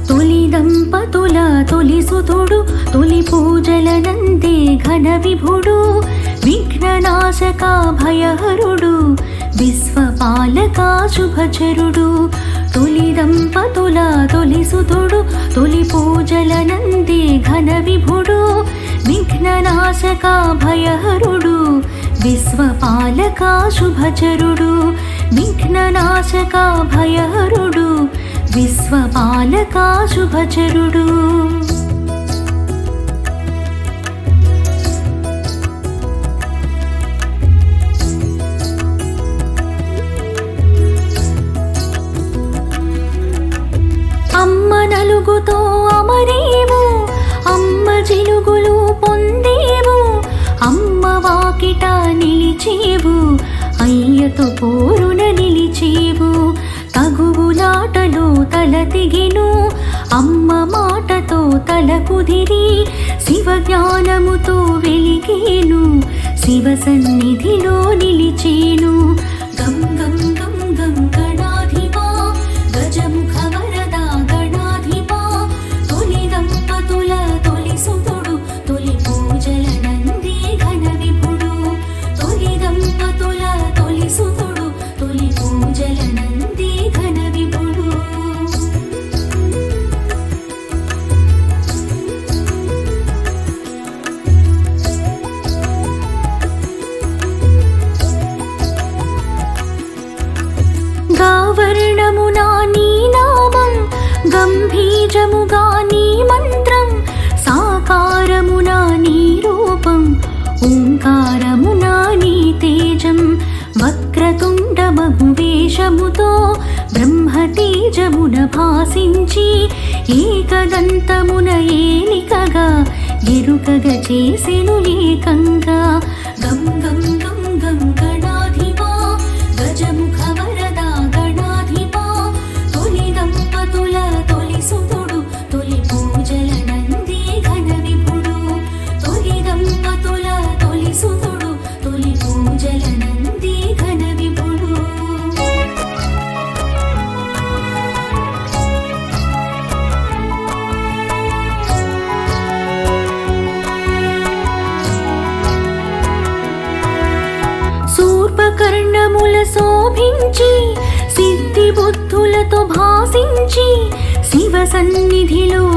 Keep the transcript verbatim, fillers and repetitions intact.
తొలి దంపతుల తొలి సుతుడు తొలి పూజలనందే ఘన విభుడు విఘ్ననాశక భయహరుడు విశ్వపాలక శుభచరుడు తొలి దంపతుల తొలి సుతుడు తొలి పూజలనందే ఘన విభుడు విఘ్ననాశక భయహరుడు విశ్వపాలక శుభచరుడు విఘ్ననాశక భయహరుడు విశ్వపాలక శుభచరుడు అమ్మ నలుగుతో అమరేవు అమ్మ జిలుగులు పొందేవు అమ్మ వాకిట నిలిచేవు అయ్యతో పోరున నిలిచేవు తగువులాటలో తల తెగెను అమ్మ మాటతో తల కుదిరి శివ జ్ఞానముతో వెలిగేను శివ సన్నిధిలో నిలిచేను గం గం గం గం గణాధిపా గజముఖ వరద గణాధిపా తొలి దంపతుల తొలి సుతుడు తొలి పూజల నంది ఘన విభుడు తొలి దంపతుల తొలి సుతుడు తొలి పూజల నంది ఘన విభుడు గావర్ణమునా నీ నామం గంభీజముగా నీ మంత్రం సాకారమునా నీ రూపం ఓంకారమునా నీ తేజం వక్రతుండ మగువేషముతో బ్రహ్మతేజమున భాసించి ఏకదంతమున ఏలికగా ఎరుకగా చేసెను ఏకంగా గం గం గం గం గణాధిపా గజముఖ వరద గణాధిపా తొలి దంపతుల తొలి సుతుడు తొలి పూజల నంది ఘన విభుడు తొలి దంపతుల తొలి సుతుడు తొలి పూజల నంది ఘన విభుడు శూర్పకర్ణముల శోభించి సిద్ధి బుద్ధులతో భాసించి శివ సన్నిధిలో